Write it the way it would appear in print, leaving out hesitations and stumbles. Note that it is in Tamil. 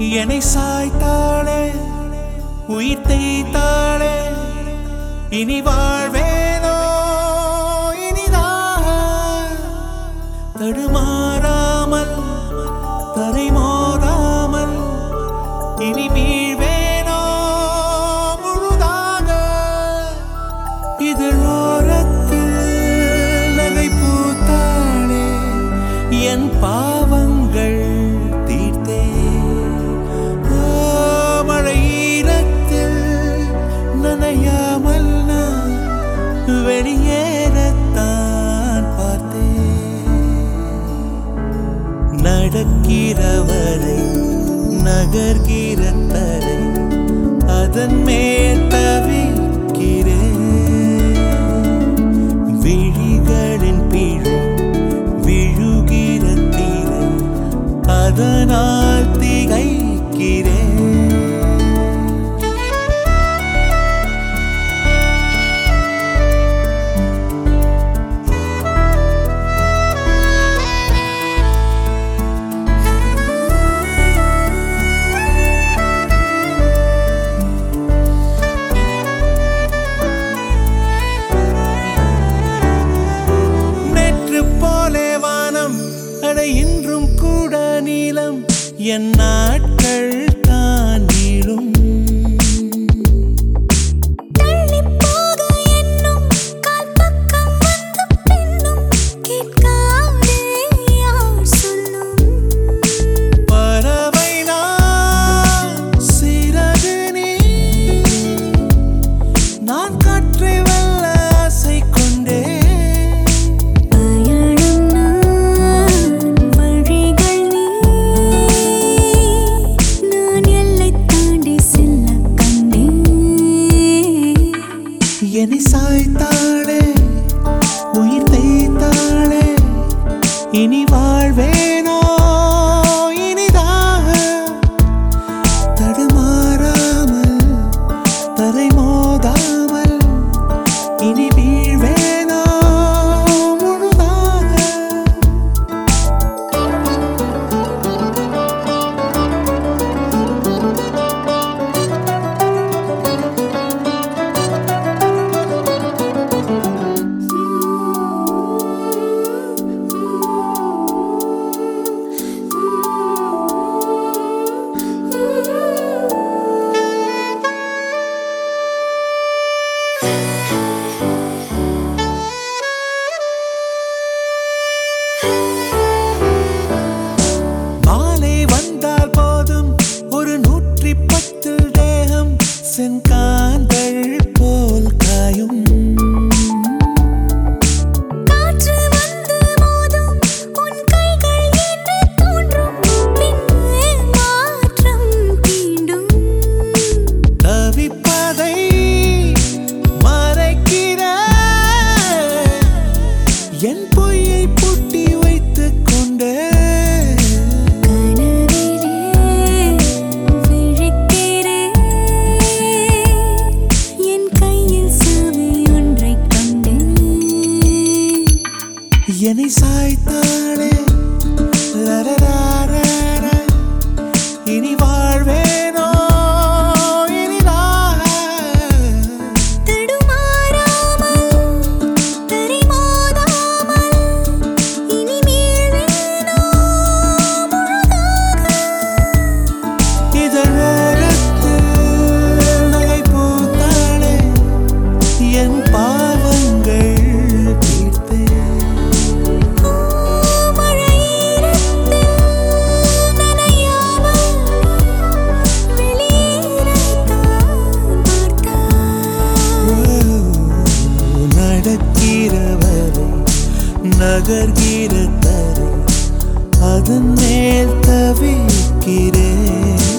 என்னை சாய்த்தாளே உயிர் தேய்த்தாளே இனி வாழ்வேனோ இனிதாக தடுமாறாமல் தரை மோதாமல் இனி வீழ்வேனோ முழுதாக இதழோரத்தில் நகை பூத்தாளே என் பாவங்கள் தீர்த்தே மழையிரத்தில் நனையாமல் நான் வெளியேறத்தான் பார்த்தேன் நடக்கிறவரை நகர்கிற தரை அதன் மேல் தவிக்கிறேன் விழிகளின் பிழை விழுகிற தீரை அதனால் திகைக்கிறேன் இன்றும் கூட நீளம் என் நாட்கள் தான் நீளும் பறவை நான் சிறகு நீ நான் காற்றை வெல்ல ஆசை கொண்டே என்னை சாய்த்தாளே உயிர் தேய்த்தாளே இனி வாழ்வேனோ இனிதாக தடுமாறாமல் தரை மோதாமல் இனி வீழ்வேனோ முழுதாக செங்காந்தள் போல் காயும் காற்று வந்து மோதும் உன் கைகள் என்று தோன்றும் பின்னே மாற்றம் தீண்டும் தவிப்பதை மறைக்கிற என் பொய்யை பூட்டி வைத்துக் கொண்டே என்னை சாய்த்தாளே இனி வாழ்வேனோ இனிதாக தடுமாறாமல் தரை மோதாமல் இனி மீழ்வேனோ முழுதாக இதழோரத்தில் நகை பூத்தாளே என் பாவங்கள் தீர்த்தே நடக்கிறவரை நகர்கிற தரை அதன் மேல் தவிக்கிறேன்